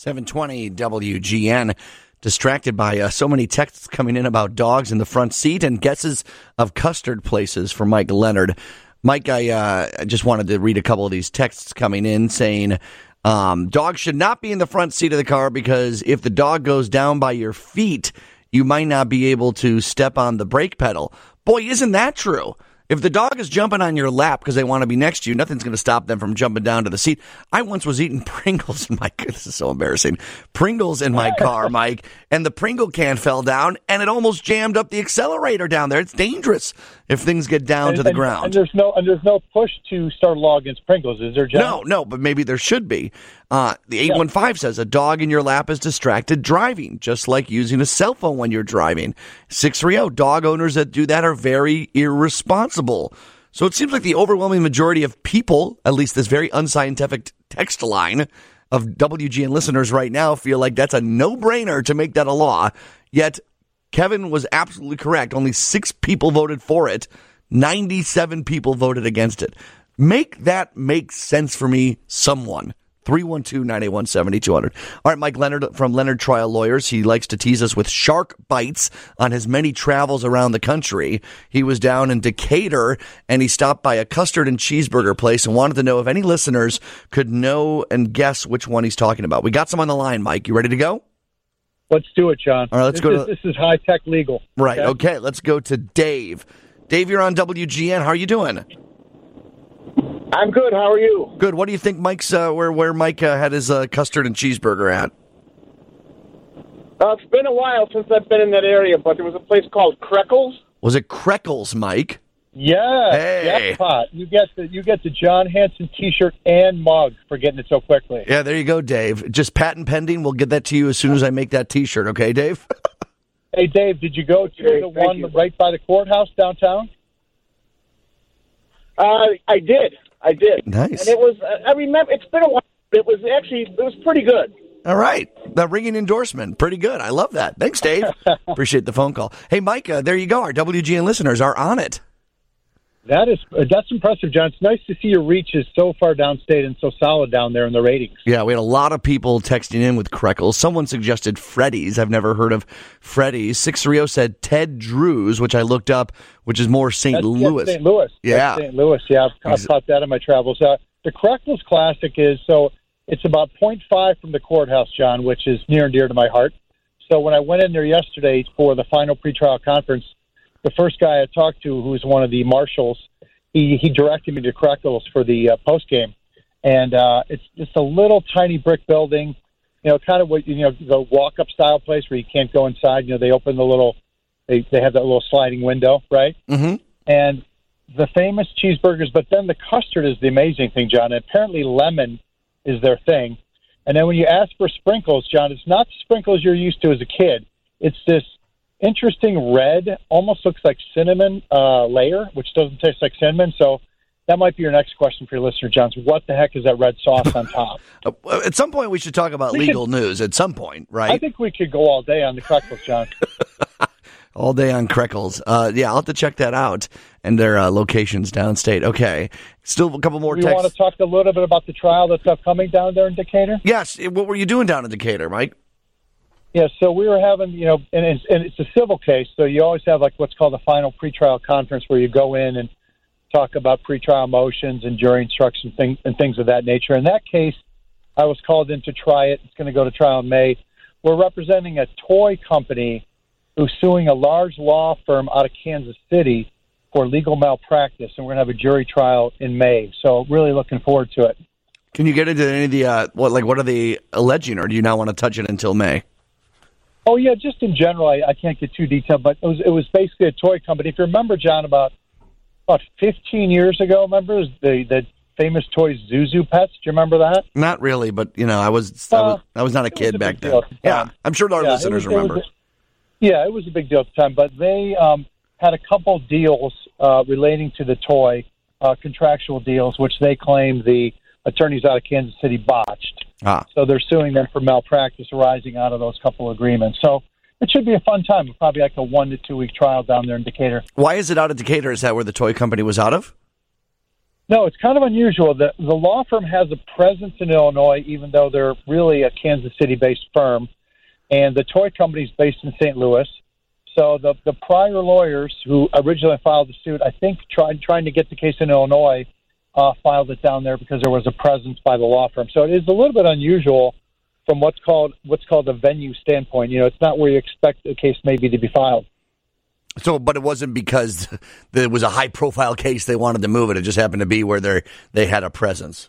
720 WGN. Distracted by so many texts coming in about dogs in the front seat and guesses of custard places for Mike Leonard. Mike, I just wanted to read a couple of these texts coming in saying dogs should not be in the front seat of the car because if the dog goes down by your feet, you might not be able to step on the brake pedal. Boy, isn't that true? If the dog is jumping on your lap because they want to be next to you, nothing's going to stop them from jumping down to the seat. I once was eating Pringles in my – this is so embarrassing. Pringles in my car, Mike, and the Pringle can fell down, and it almost jammed up the accelerator down there. It's dangerous if things get down to the ground. And there's no push to start a law against Pringles, is there, John? No, but maybe there should be. The 815 says a dog in your lap is distracted driving, just like using a cell phone when you're driving. 630, dog owners that do that are very irresponsible. So it seems like the overwhelming majority of people, at least this very unscientific text line of WGN listeners right now, feel like that's a no-brainer to make that a law. Yet Kevin was absolutely correct. Only 6 people voted for it. 97 people voted against it. Make that make sense for me, someone. 312-981-7200. All right, Mike Leonard from Leonard Trial Lawyers. He likes to tease us with shark bites on his many travels around the country. He was down in Decatur, and he stopped by a custard and cheeseburger place and wanted to know if any listeners could know and guess which one he's talking about. We got some on the line, Mike. You ready to go? Let's do it, John. All right, This is high-tech legal. Right, okay. Let's go to Dave. Dave, you're on WGN. How are you doing? I'm good. How are you? Good. What do you think Mike's where Mike had his custard and cheeseburger at? It's been a while since I've been in that area, but there was a place called Kreckles. Was it Kreckles, Mike? Yeah. Hey. Jackpot. You get the John Hanson T-shirt and mug for getting it so quickly. Yeah, there you go, Dave. Just patent pending. We'll get that to you as soon as I make that T-shirt. Okay, Dave? Hey, Dave, did you go to the one right by the courthouse downtown? I did. Nice. And it was, I remember, it's been a while. It was pretty good. All right. The ringing endorsement. Pretty good. I love that. Thanks, Dave. Appreciate the phone call. Hey, Mike, there you go. Our WGN listeners are on it. That's impressive, John. It's nice to see your reach is so far downstate and so solid down there in the ratings. Yeah, we had a lot of people texting in with Kreckles. Someone suggested Freddy's. I've never heard of Freddy's. 630 said Ted Drew's, which I looked up, which is more St. Louis. St. Louis. Yeah. That's St. Louis, yeah. I've caught that in my travels. The Kreckles Classic it's about 0.5 from the courthouse, John, which is near and dear to my heart. So when I went in there yesterday for the final pretrial conference, the first guy I talked to, who was one of the marshals, he directed me to Kreckles for the post game, and it's just a little tiny brick building, kind of what the walk up style place where you can't go inside. They open they have that little sliding window, right? Mm-hmm. And the famous cheeseburgers, but then the custard is the amazing thing, John. And apparently lemon is their thing, and then when you ask for sprinkles, John, it's not the sprinkles you're used to as a kid. It's this interesting red, almost looks like cinnamon layer, which doesn't taste like cinnamon. So that might be your next question for your listener, John. So what the heck is that red sauce on top? At some point, we should talk about legal news. At some point, right? I think we could go all day on the Kreckles, John. All day on Kreckles. Yeah, I'll have to check that out. And their locations downstate. Okay. Still a couple more texts. You want to talk a little bit about the trial that's upcoming down there in Decatur? Yes. What were you doing down in Decatur, Mike? Yeah, so we were having, and it's a civil case, so you always have what's called a final pretrial conference where you go in and talk about pretrial motions and jury instructions and things of that nature. In that case, I was called in to try it. It's going to go to trial in May. We're representing a toy company who's suing a large law firm out of Kansas City for legal malpractice, and we're going to have a jury trial in May. So really looking forward to it. Can you get into any of the, what are they alleging, or do you not want to touch it until May? Oh, yeah, just in general, I can't get too detailed, but it was basically a toy company. If you remember, John, about 15 years ago, remember the famous toy Zuzu Pets? Do you remember that? Not really, but, I was not a kid back then. Yeah, I'm sure our listeners remember. It was a big deal at the time, but they had a couple deals relating to the toy, contractual deals, which they claim the attorneys out of Kansas City botched. So they're suing them for malpractice arising out of those couple agreements. So it should be a fun time. Probably like a 1 to 2 week trial down there in Decatur. Why is it out of Decatur? Is that where the toy company was out of? No, it's kind of unusual. The law firm has a presence in Illinois, even though they're really a Kansas City-based firm, and the toy company is based in St. Louis. So the prior lawyers who originally filed the suit, I think, trying to get the case in Illinois, filed it down there because there was a presence by the law firm. So it is a little bit unusual from what's called a venue standpoint. It's not where you expect the case maybe to be filed. So, but it wasn't because there was a high-profile case they wanted to move it. It just happened to be where they had a presence.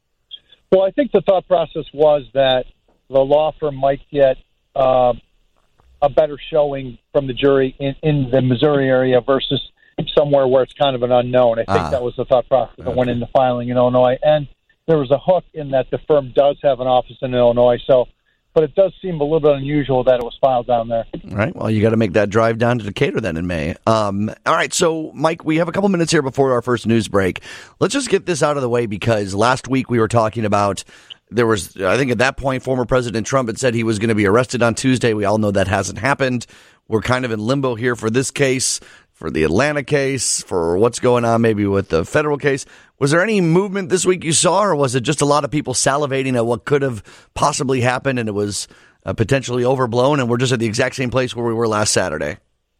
Well, I think the thought process was that the law firm might get a better showing from the jury in the Missouri area versus somewhere where it's kind of an unknown. I think that was the thought process that went into filing in Illinois. And there was a hook in that the firm does have an office in Illinois. But it does seem a little bit unusual that it was filed down there. All right. Well, you got to make that drive down to Decatur then in May. All right. So, Mike, we have a couple minutes here before our first news break. Let's just get this out of the way because last week we were talking about there was, I think at that point, former President Trump had said he was going to be arrested on Tuesday. We all know that hasn't happened. We're kind of in limbo here for this case, for the Atlanta case, for what's going on maybe with the federal case. Was there any movement this week you saw, or was it just a lot of people salivating at what could have possibly happened and it was potentially overblown and we're just at the exact same place where we were last Saturday?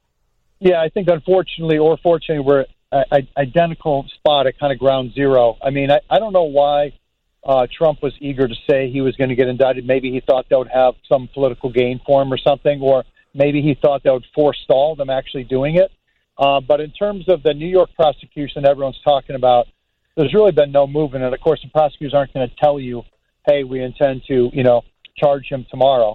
Yeah, I think unfortunately or fortunately we're at identical spot at kind of ground zero. I mean, I don't know why Trump was eager to say he was going to get indicted. Maybe he thought that would have some political gain for him or something, or maybe he thought that would forestall them actually doing it. But in terms of the New York prosecution everyone's talking about, there's really been no movement. And, of course, the prosecutors aren't going to tell you, hey, we intend to, charge him tomorrow.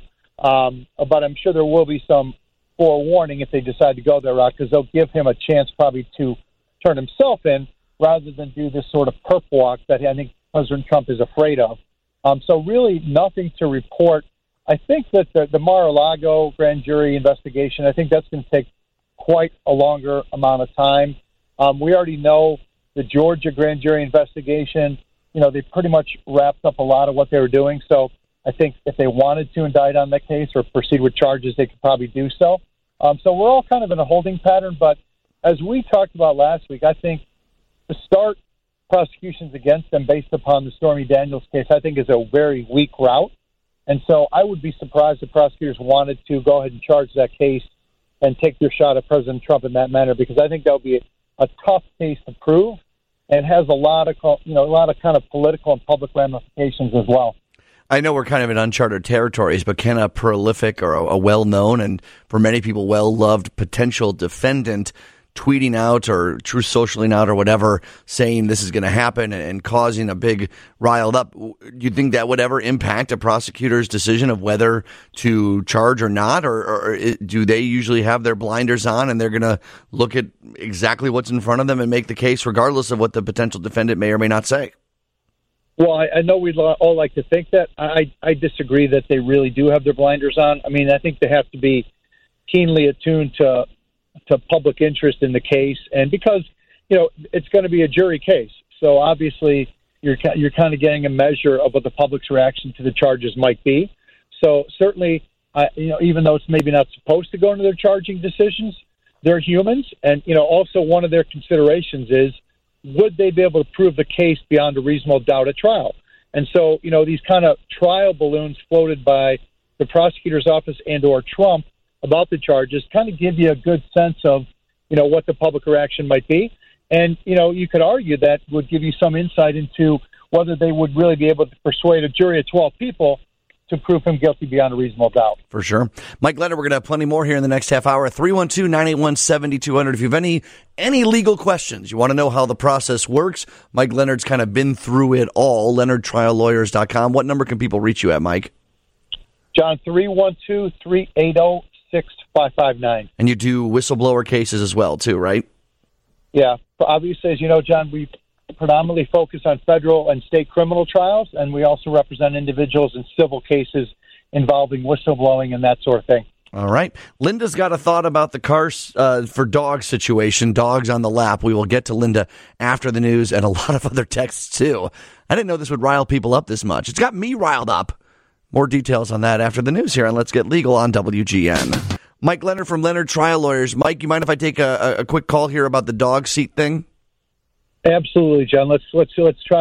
But I'm sure there will be some forewarning if they decide to go that route because they'll give him a chance probably to turn himself in rather than do this sort of perp walk that I think President Trump is afraid of. So really nothing to report. I think that the Mar-a-Lago grand jury investigation, I think that's going to take quite a longer amount of time. We already know the Georgia grand jury investigation, they pretty much wrapped up a lot of what they were doing. So I think if they wanted to indict on that case or proceed with charges, they could probably do so. So we're all kind of in a holding pattern. But as we talked about last week, I think to start prosecutions against them based upon the Stormy Daniels case, I think is a very weak route. And so I would be surprised if prosecutors wanted to go ahead and charge that case and take their shot at President Trump in that manner, because I think that would be a tough case to prove and has a lot of kind of political and public ramifications as well. I know we're kind of in uncharted territories, but can a prolific or a well-known and for many people well-loved potential defendant tweeting out or Truth Socialing out or whatever saying this is going to happen and causing a big riled up, do you think that would ever impact a prosecutor's decision of whether to charge or not? Or do they usually have their blinders on and they're going to look at exactly what's in front of them and make the case regardless of what the potential defendant may or may not say? Well, I know we'd all like to think that. I disagree that they really do have their blinders on. I mean, I think they have to be keenly attuned to public interest in the case, and because it's going to be a jury case, so obviously you're kind of getting a measure of what the public's reaction to the charges might be. So certainly, even though it's maybe not supposed to go into their charging decisions, they're humans, and also one of their considerations is would they be able to prove the case beyond a reasonable doubt at trial? And so these kind of trial balloons floated by the prosecutor's office and/or Trump about the charges kind of give you a good sense of, what the public reaction might be. And, you could argue that would give you some insight into whether they would really be able to persuade a jury of 12 people to prove him guilty beyond a reasonable doubt. For sure. Mike Leonard, we're going to have plenty more here in the next half hour. 312-981-7200. If you have any legal questions, you want to know how the process works, Mike Leonard's kind of been through it all. LeonardTrialLawyers.com. What number can people reach you at, Mike? John, 312-380-6559. And you do whistleblower cases as well, too, right? Yeah. Obviously, as you know, John, we predominantly focus on federal and state criminal trials, and we also represent individuals in civil cases involving whistleblowing and that sort of thing. All right. Linda's got a thought about the cars for dogs situation, dogs on the lap. We will get to Linda after the news and a lot of other texts, too. I didn't know this would rile people up this much. It's got me riled up. More details on that after the news here on Let's Get Legal on WGN. Mike Leonard from Leonard Trial Lawyers. Mike, you mind if I take a quick call here about the dog seat thing? Absolutely, John. Let's try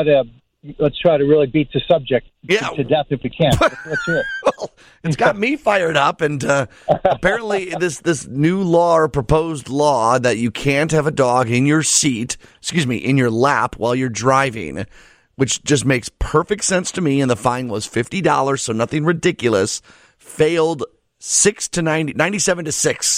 to really beat the subject to death if we can. Let's hear it. Well, it's got me fired up, and apparently this new law or proposed law that you can't have a dog in your in your lap while you're driving, which just makes perfect sense to me, and the fine was $50, so nothing ridiculous, failed 97 to 6.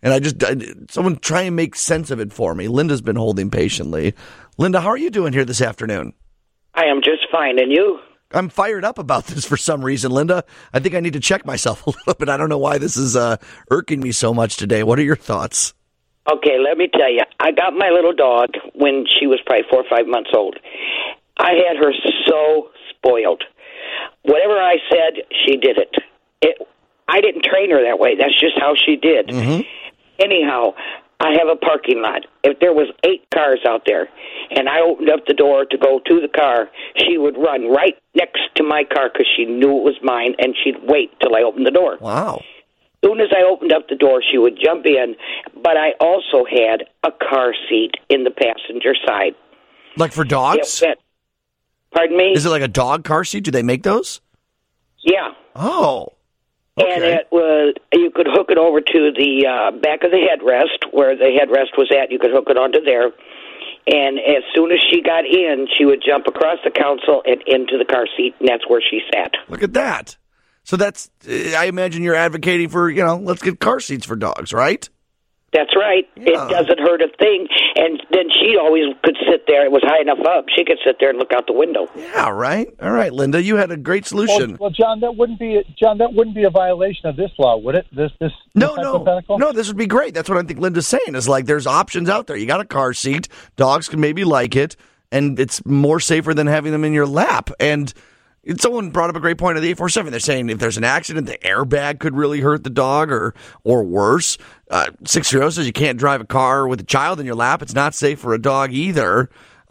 And someone try and make sense of it for me. Linda's been holding patiently. Linda, how are you doing here this afternoon? I am just fine, and you? I'm fired up about this for some reason, Linda. I think I need to check myself a little bit. I don't know why this is irking me so much today. What are your thoughts? Okay, let me tell you. I got my little dog when she was probably 4 or 5 months old. I had her so spoiled. Whatever I said, she did it. I didn't train her that way. That's just how she did. Mm-hmm. Anyhow, I have a parking lot. If there was 8 cars out there, and I opened up the door to go to the car, she would run right next to my car because she knew it was mine, and she'd wait till I opened the door. Wow. As soon as I opened up the door, she would jump in, but I also had a car seat in the passenger side. Like for dogs? Pardon me? Is it like a dog car seat? Do they make those? Yeah. Oh. Okay. And it was, you could hook it over to the back of the headrest, where the headrest was at. You could hook it onto there. And as soon as she got in, she would jump across the console and into the car seat, and that's where she sat. Look at that. So that's, I imagine you're advocating for, let's get car seats for dogs, right? That's right. Yeah. It doesn't hurt a thing. And then she always could sit there. It was high enough up. She could sit there and look out the window. Yeah, right. All right, Linda, you had a great solution. Well, John, that wouldn't be a violation of this law, would it? This No, hypothetical? No, this would be great. That's what I think Linda's saying is like there's options out there. You got a car seat. Dogs can maybe like it, and it's more safer than having them in your lap. And someone brought up a great point of the 847. They're saying if there's an accident, the airbag could really hurt the dog or worse. 630 says you can't drive a car with a child in your lap. It's not safe for a dog either.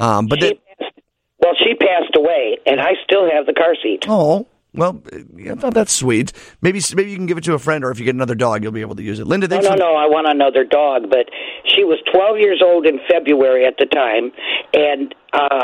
She passed away, and I still have the car seat. Oh, well, I thought that's sweet. Maybe you can give it to a friend, or if you get another dog, you'll be able to use it. Linda, No, I want another dog, but she was 12 years old in February at the time, and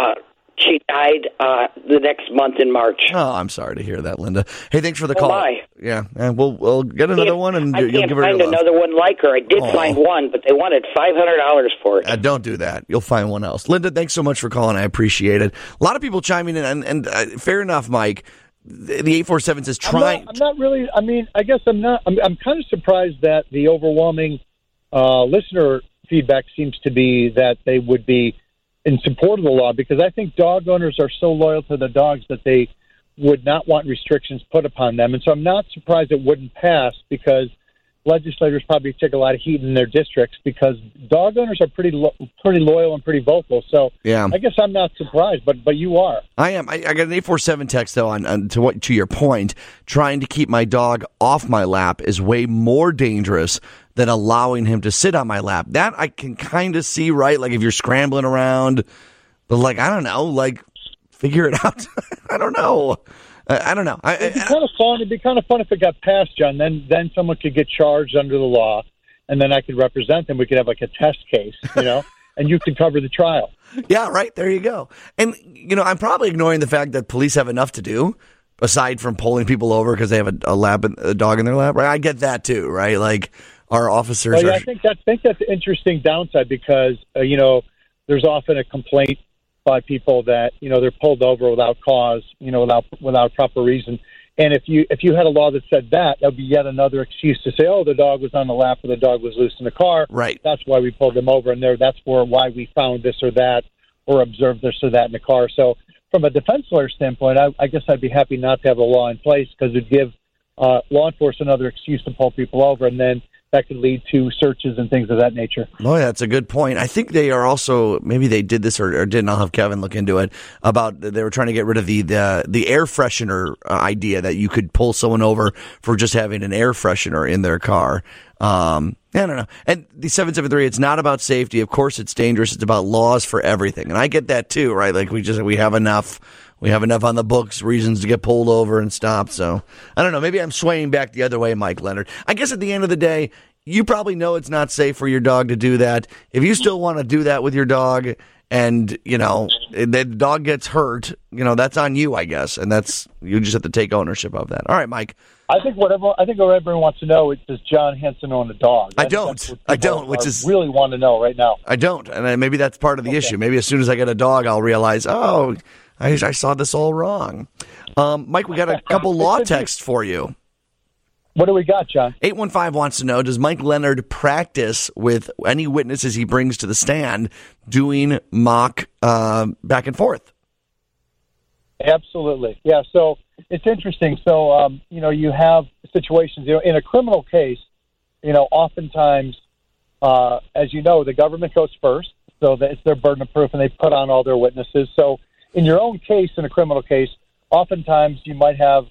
she died the next month in March. Oh, I'm sorry to hear that, Linda. Hey, thanks for the call. Bye. Yeah, and we'll get another one, and I you'll can't give her your find love. another one like her. I did find one, but they wanted $500 for it. Don't do that. You'll find one else. Linda, thanks so much for calling. I appreciate it. A lot of people chiming in, and fair enough, Mike. The 847 says trying. I'm not really. I mean, I guess I'm not. I'm kind of surprised that the overwhelming listener feedback seems to be that they would be in support of the law, because I think dog owners are so loyal to their dogs that they would not want restrictions put upon them. And so I'm not surprised it wouldn't pass, because legislators probably take a lot of heat in their districts, because dog owners are pretty loyal and pretty vocal. So yeah. I guess I'm not surprised, but you are. I am. I got an 847 text, though, to your point. Trying to keep my dog off my lap is way more dangerous than allowing him to sit on my lap. That I can kind of see, right? Like if you're scrambling around, but like, I don't know, like figure it out. I don't know. I don't know. It'd be kind of fun. It'd be kind of fun if it got passed, John. Then someone could get charged under the law, and then I could represent them. We could have like a test case, and you could cover the trial. Yeah, right. There you go. And, I'm probably ignoring the fact that police have enough to do aside from pulling people over because they have a dog in their lap. Right? I get that too, right? Like our officers I think that's an interesting downside, because, there's often a complaint by people that, they're pulled over without cause, without proper reason. And if you had a law that said that would be yet another excuse to say, oh, the dog was on the lap or the dog was loose in the car. Right. That's why we pulled them over, and that's why we found this or that or observed this or that in the car. So from a defense lawyer standpoint, I guess I'd be happy not to have a law in place, because it'd give law enforcement another excuse to pull people over, and then that could lead to searches and things of that nature. Oh, yeah, that's a good point. I think they are also, maybe they did this or didn't. I'll have Kevin look into it, about they were trying to get rid of the air freshener idea that you could pull someone over for just having an air freshener in their car. I don't know. And the 773, it's not about safety. Of course, it's dangerous. It's about laws for everything. And I get that too, right? Like we have enough. we have enough on the books, reasons to get pulled over and stopped. So I don't know. Maybe I'm swaying back the other way, Mike Leonard. I guess at the end of the day, you probably know it's not safe for your dog to do that. If you still want to do that with your dog and, the dog gets hurt, that's on you, I guess. And you just have to take ownership of that. All right, Mike. I think what everyone wants to know is, does John Henson own a dog? I don't, which is really want to know right now. I don't, and maybe that's part of the issue. Maybe as soon as I get a dog, I'll realize, I saw this all wrong. Mike, we got a couple law texts for you. What do we got, John? 815 wants to know, does Mike Leonard practice with any witnesses he brings to the stand doing mock back and forth? Absolutely. Yeah, so it's interesting. So, you have situations, in a criminal case, oftentimes, as you know, the government goes first, so that it's their burden of proof, and they put on all their witnesses. So in your own case, in a criminal case, oftentimes you might have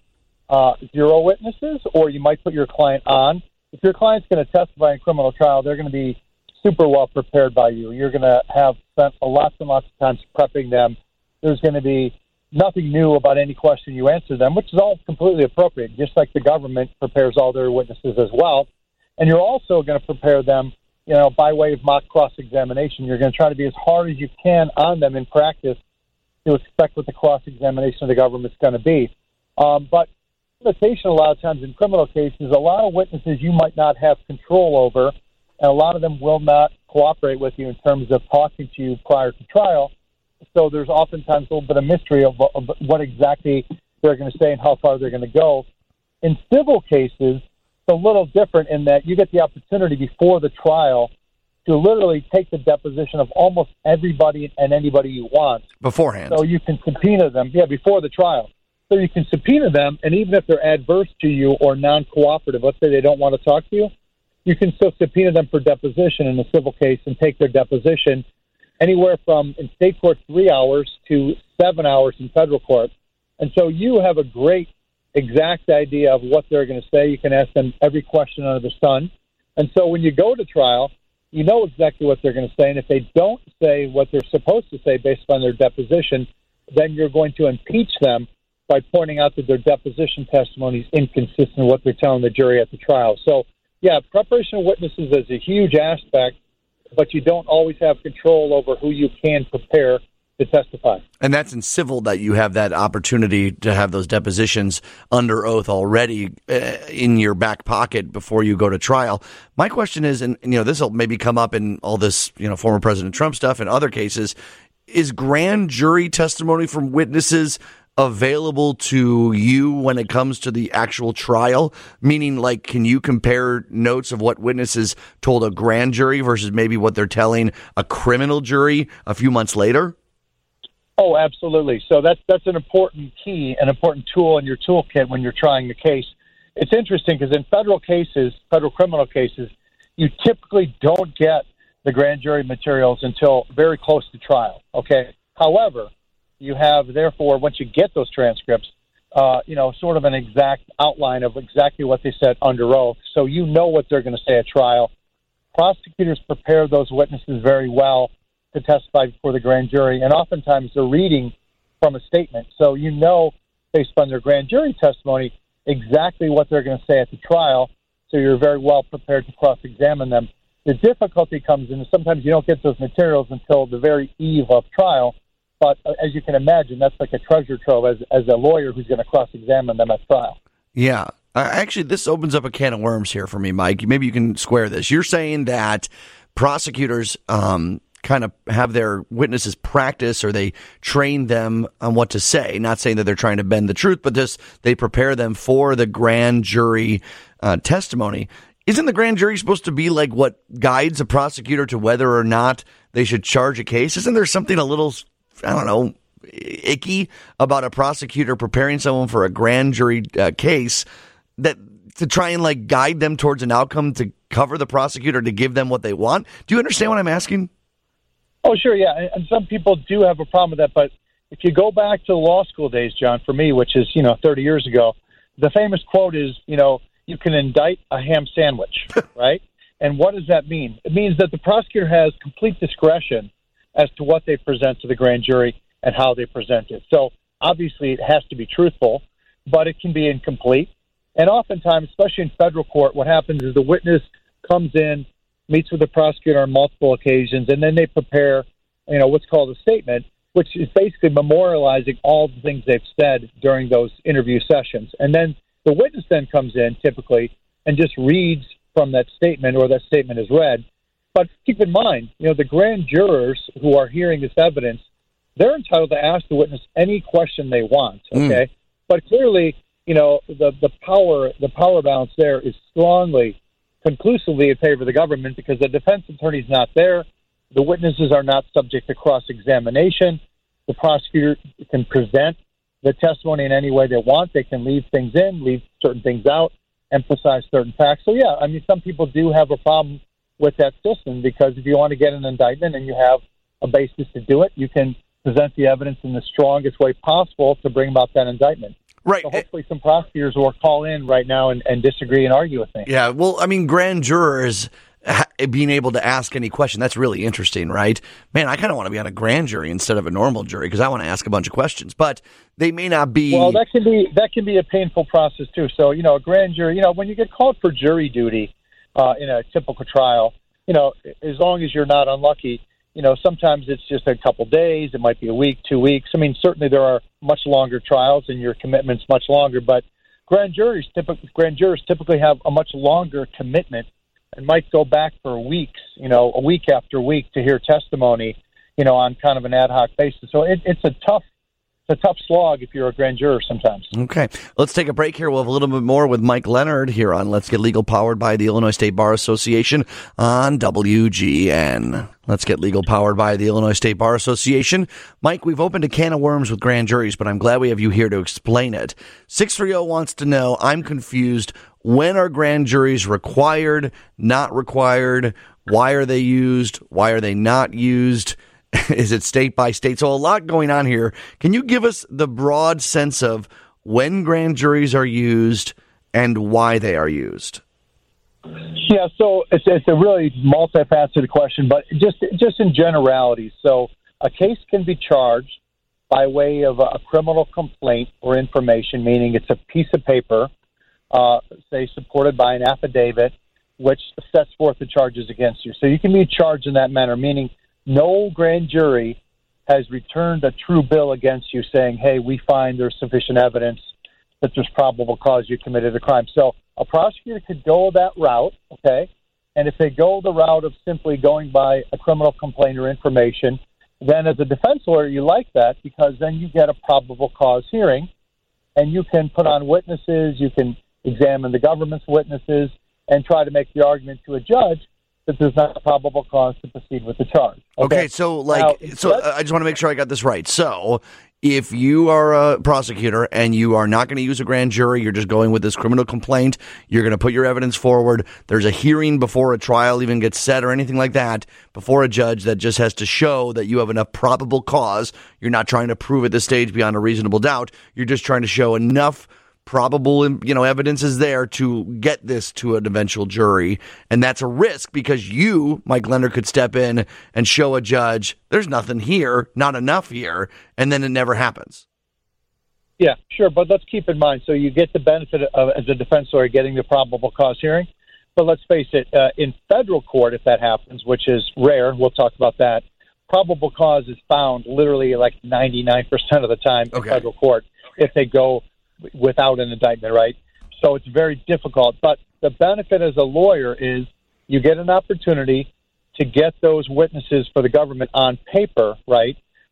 0 witnesses, or you might put your client on. If your client's going to testify in a criminal trial, they're going to be super well prepared by you. You're going to have spent lots and lots of times prepping them. There's going to be nothing new about any question you answer them, which is all completely appropriate, just like the government prepares all their witnesses as well. And you're also going to prepare them, by way of mock cross-examination. You're going to try to be as hard as you can on them in practice to expect what the cross-examination of the government is going to be. But limitation a lot of times in criminal cases, a lot of witnesses you might not have control over, and a lot of them will not cooperate with you in terms of talking to you prior to trial. So there's oftentimes a little bit of mystery of what exactly they're going to say and how far they're going to go. In civil cases, it's a little different in that you get the opportunity before the trial to literally take the deposition of almost everybody and anybody you want. Beforehand. So you can subpoena them, before the trial. So you can subpoena them, and even if they're adverse to you or non-cooperative, let's say they don't want to talk to you, you can still subpoena them for deposition in a civil case and take their deposition anywhere from, in state court, 3 hours to 7 hours in federal court. And so you have a great exact idea of what they're going to say. You can ask them every question under the sun. And so when you go to trial, you know exactly what they're going to say. And if they don't say what they're supposed to say based on their deposition, then you're going to impeach them by pointing out that their deposition testimony is inconsistent with what they're telling the jury at the trial. So, preparation of witnesses is a huge aspect, but you don't always have control over who you can prepare to testify. And that's in civil that you have that opportunity to have those depositions under oath already in your back pocket before you go to trial. My question is, and this will maybe come up in all this, former President Trump stuff and other cases, is grand jury testimony from witnesses available to you when it comes to the actual trial? Meaning, can you compare notes of what witnesses told a grand jury versus maybe what they're telling a criminal jury a few months later? Oh, absolutely. So that's an important key, an important tool in your toolkit when you're trying the case. It's interesting because in federal criminal cases, you typically don't get the grand jury materials until very close to trial. Okay. However, you have, therefore, once you get those transcripts, sort of an exact outline of exactly what they said under oath. So you know what they're going to say at trial. Prosecutors prepare those witnesses very well to testify before the grand jury, and oftentimes they're reading from a statement. So you know, based on their grand jury testimony, exactly what they're going to say at the trial, so you're very well prepared to cross-examine them. The difficulty comes in, sometimes you don't get those materials until the very eve of trial. But as you can imagine, that's like a treasure trove as a lawyer who's going to cross-examine them at trial. Yeah. Actually, this opens up a can of worms here for me, Mike. Maybe you can square this. You're saying that prosecutors kind of have their witnesses practice or they train them on what to say. Not saying that they're trying to bend the truth, but they prepare them for the grand jury testimony. Isn't the grand jury supposed to be like what guides a prosecutor to whether or not they should charge a case? Isn't there something a little, icky about a prosecutor preparing someone for a grand jury case that to try and guide them towards an outcome to cover the prosecutor, to give them what they want? Do you understand what I'm asking? Oh, sure, yeah. And some people do have a problem with that. But if you go back to law school days, John, for me, which is, 30 years ago, the famous quote is, you can indict a ham sandwich, right? And what does that mean? It means that the prosecutor has complete discretion as to what they present to the grand jury and how they present it. So obviously it has to be truthful, but it can be incomplete. And oftentimes, especially in federal court, what happens is the witness comes in, meets with the prosecutor on multiple occasions, and then they prepare, what's called a statement, which is basically memorializing all the things they've said during those interview sessions. And then the witness then comes in, typically, and just reads from that statement, or that statement is read. But keep in mind, the grand jurors who are hearing this evidence, they're entitled to ask the witness any question they want, okay? But clearly, the power balance there is strongly, conclusively in favor of the government, because the defense attorney's not there. The witnesses are not subject to cross-examination. The prosecutor can present the testimony in any way they want. They can leave things in, leave certain things out, emphasize certain facts. So, yeah, some people do have a problem with that system, because if you want to get an indictment and you have a basis to do it, you can present the evidence in the strongest way possible to bring about that indictment. Right. So hopefully some prosecutors will call in right now and disagree and argue with me. Yeah, well, grand jurors being able to ask any question, that's really interesting, right? Man, I kind of want to be on a grand jury instead of a normal jury, because I want to ask a bunch of questions, but they may not be... Well, that can be a painful process, too. So, a grand jury, when you get called for jury duty in a typical trial, as long as you're not unlucky, sometimes it's just a couple days, it might be a week, 2 weeks. Certainly there are much longer trials and your commitment's much longer, but grand jurors typically have a much longer commitment and might go back for weeks, a week after week to hear testimony, on kind of an ad hoc basis. So it's a tough slog if you're a grand juror sometimes. Okay. Let's take a break here. We'll have a little bit more with Mike Leonard here on Let's Get Legal, powered by the Illinois State Bar Association on WGN. Let's Get Legal, powered by the Illinois State Bar Association. Mike, we've opened a can of worms with grand juries, but I'm glad we have you here to explain it. 630 wants to know, I'm confused. When are grand juries required, not required? Why are they used? Why are they not used? Is it state by state? So a lot going on here. Can you give us the broad sense of when grand juries are used and why they are used? Yeah, so it's a really multifaceted question, but just in generalities. So a case can be charged by way of a criminal complaint or information, meaning it's a piece of paper, say supported by an affidavit, which sets forth the charges against you. So you can be charged in that manner, meaning no grand jury has returned a true bill against you saying, hey, we find there's sufficient evidence that there's probable cause you committed a crime. So a prosecutor could go that route, okay? And if they go the route of simply going by a criminal complaint or information, then as a defense lawyer, you like that, because then you get a probable cause hearing, and you can put on witnesses, you can examine the government's witnesses, and try to make the argument to a judge that there's not a probable cause to proceed with the charge. Okay, so I just want to make sure I got this right. So if you are a prosecutor and you are not going to use a grand jury, you're just going with this criminal complaint, you're going to put your evidence forward, there's a hearing before a trial even gets set or anything like that, before a judge that just has to show that you have enough probable cause. You're not trying to prove at this stage beyond a reasonable doubt. You're just trying to show enough probable, evidence is there to get this to an eventual jury. And that's a risk, because you, Mike Leonard, could step in and show a judge there's nothing here, not enough here, and then it never happens. Yeah, sure. But let's keep in mind, so you get the benefit of, as a defense lawyer, getting the probable cause hearing. But let's face it, in federal court, if that happens, which is rare, we'll talk about that, probable cause is found literally like 99% of the time in federal court if they go without an indictment, right? So it's very difficult. But the benefit as a lawyer is you get an opportunity to get those witnesses for the government on paper, right,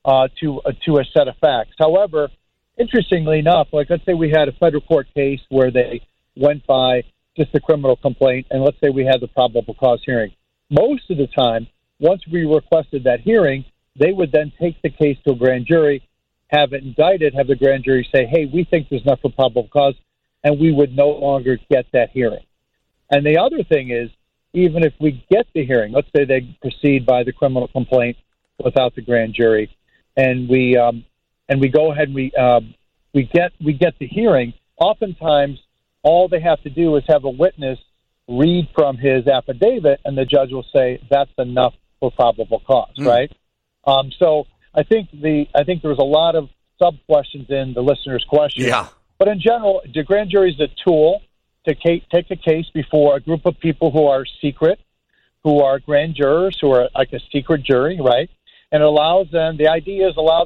to a set of facts. However, interestingly enough, like let's say we had a federal court case where they went by just a criminal complaint, and let's say we had the probable cause hearing. Most of the time, once we requested that hearing, they would then take the case to a grand jury, have it indicted, have the grand jury say, hey, we think there's enough for probable cause, and we would no longer get that hearing. And the other thing is, even if we get the hearing, let's say they proceed by the criminal complaint without the grand jury, and we go ahead and we get the hearing, oftentimes all they have to do is have a witness read from his affidavit, and the judge will say that's enough for probable cause, right? So I think there was a lot of sub-questions in the listener's question. Yeah. But in general, the grand jury is a tool to take a case before a group of people who are secret, who are grand jurors, who are like a secret jury, right? And it allows them, the idea is allow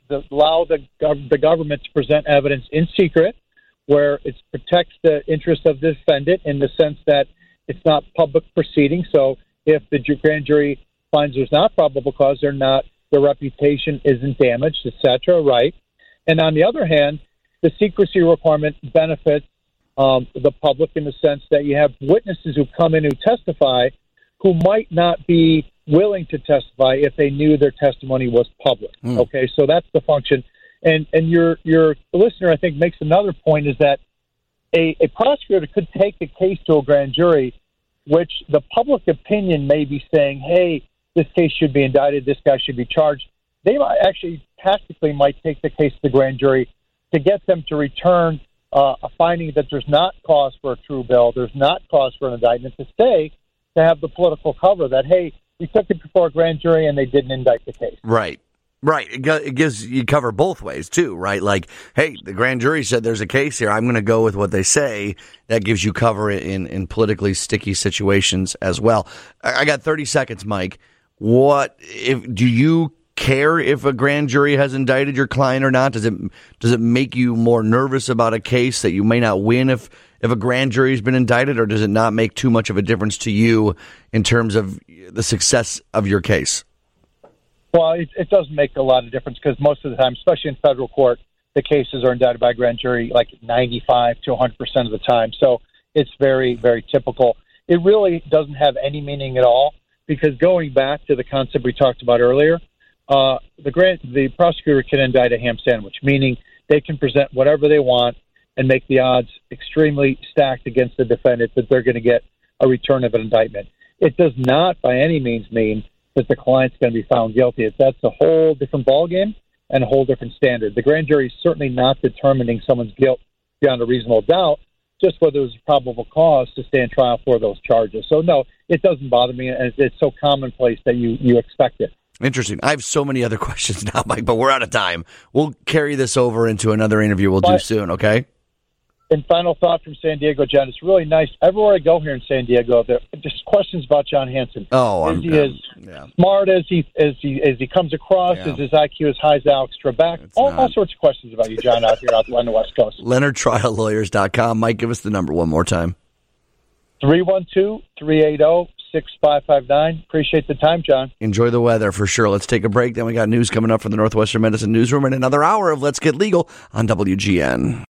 the government to present evidence in secret, where it protects the interest of the defendant in the sense that it's not public proceeding. So if the grand jury finds there's not probable cause, their reputation isn't damaged, etc., right? And on the other hand, the secrecy requirement benefits the public in the sense that you have witnesses who come in who testify who might not be willing to testify if they knew their testimony was public. Okay, so that's the function. And your listener, I think, makes another point, is that a prosecutor could take a case to a grand jury, which the public opinion may be saying, hey, this case should be indicted, this guy should be charged. They might actually tactically might take the case to the grand jury to get them to return a finding that there's not cause for a true bill, there's not cause for an indictment, to have the political cover that, hey, we took it before a grand jury and they didn't indict the case. Right. It gives you cover both ways, too, right? Like, hey, the grand jury said there's a case here. I'm going to go with what they say. That gives you cover in politically sticky situations as well. I got 30 seconds, Mike. Do you care if a grand jury has indicted your client or not? Does it make you more nervous about a case that you may not win if a grand jury has been indicted, or does it not make too much of a difference to you in terms of the success of your case? Well, it doesn't make a lot of difference because most of the time, especially in federal court, the cases are indicted by a grand jury like 95 to 100% of the time. So it's very, very typical. It really doesn't have any meaning at all because going back to the concept we talked about earlier, the prosecutor can indict a ham sandwich, meaning they can present whatever they want and make the odds extremely stacked against the defendant that they're going to get a return of an indictment. It does not by any means mean that the client's going to be found guilty. That's a whole different ballgame and a whole different standard. The grand jury is certainly not determining someone's guilt beyond a reasonable doubt, just whether there's a probable cause to stand trial for those charges. So, no, it doesn't bother me, and it's so commonplace that you expect it. Interesting. I have so many other questions now, Mike, but we're out of time. We'll carry this over into another interview we'll do soon, okay? And final thought from San Diego, John. It's really nice. Everywhere I go here in San Diego, there are just questions about John Hanson. Oh, he is smart as he comes across. Is his IQ as high as Alex Trebek? All sorts of questions about you, John, out here on the West Coast. LeonardTrialLawyers.com. Mike, give us the number one more time. 312-380-6559. Appreciate the time, John. Enjoy the weather for sure. Let's take a break. Then we got news coming up from the Northwestern Medicine Newsroom and another hour of Let's Get Legal on WGN.